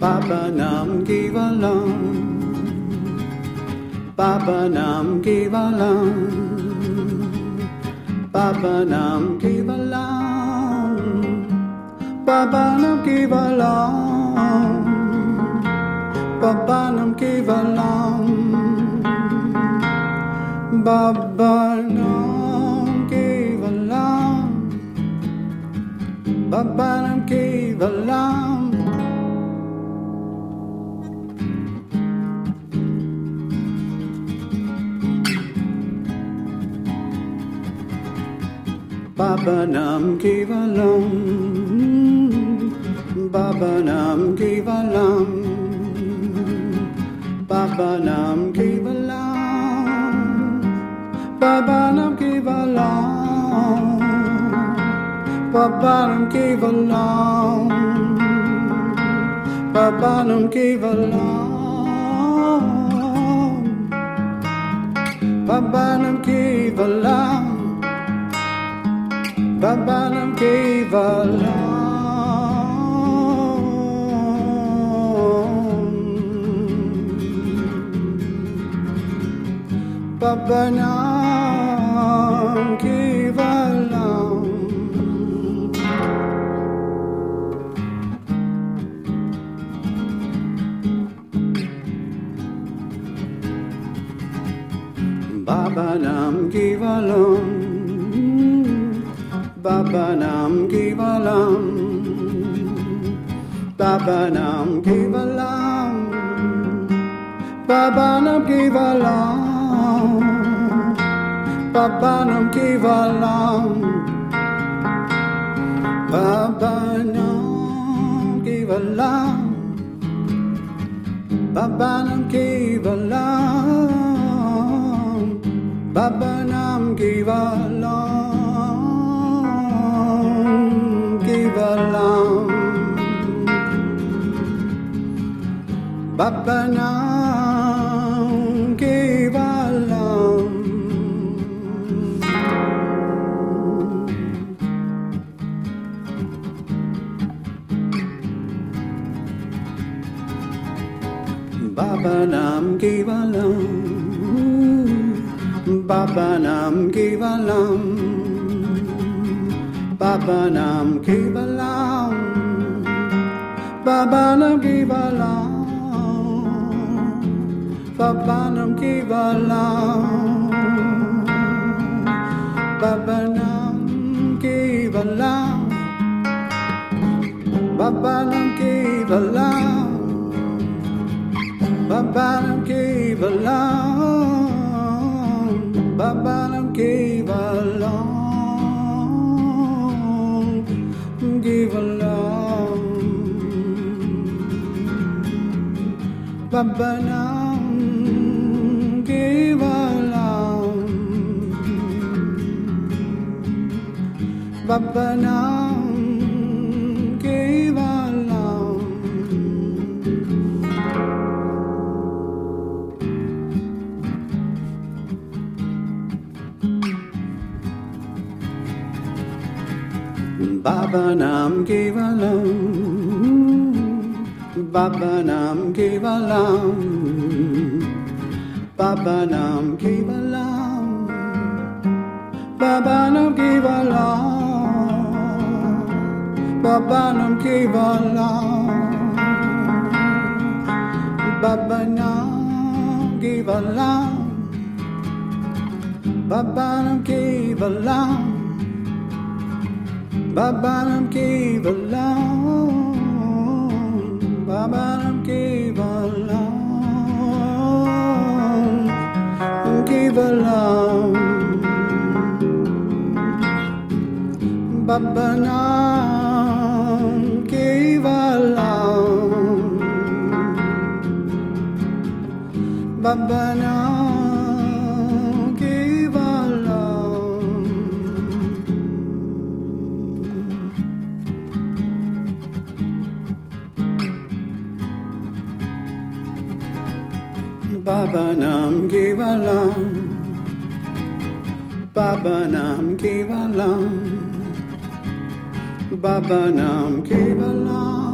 Baba Nam Kevalam, Baba Nam Kevalam, Baba Nam Kevalam, Baba Nam Kevalam, Baba Nam Kevalam, Baba Nam Kevalam, Baba Nam Kevalam. Baba Nam Kevalam, Baba Nam Kevalam, Baba Nam Kevalam, Baba Nam Kevalam, Baba Nam Kevalam, Baba Nam Kevalam, Baba Nam Kevalam. Baba Nam Kevalam, Baba Nam Kevalam, Baba Nam Kevalam. Baba Nam Kevalam, Baba Nam Kevalam, Baba Nam Kevalam, Baba Nam Kevalam, Baba Nam Kevalam, Baba Nam Kevalam, Baba Nam Kevalam. Baba Nam Kevalam, Baba Nam Kevalam, Baba Nam Kevalam, Baba Nam Kevalam, Baba Nam Kevalam, Baba Nam Kevalam, Baba Nam Kevalam, Baba Nam Kevalam, Baba Nam Kevalam, Baba Nam Kevalam. Kevalam, Baba Nam Kevalam, Baba Nam Kevalam, Baba Nam Kevalam, Baba Nam Kevalam, Baba Nam Kevalam, Baba Nam Kevalam, Baba Nam Kevalam, Baba Nam Kevalam, Baba Nam Kevalam, Baba Nam Kevalam, Baba Nam Kevalam, Kevalam, Baba Nam Kevalam, Baba Nam Kevalam, Baba Nam Kevalam, Baba Nam Kevalam, Baba Nam Kevalam,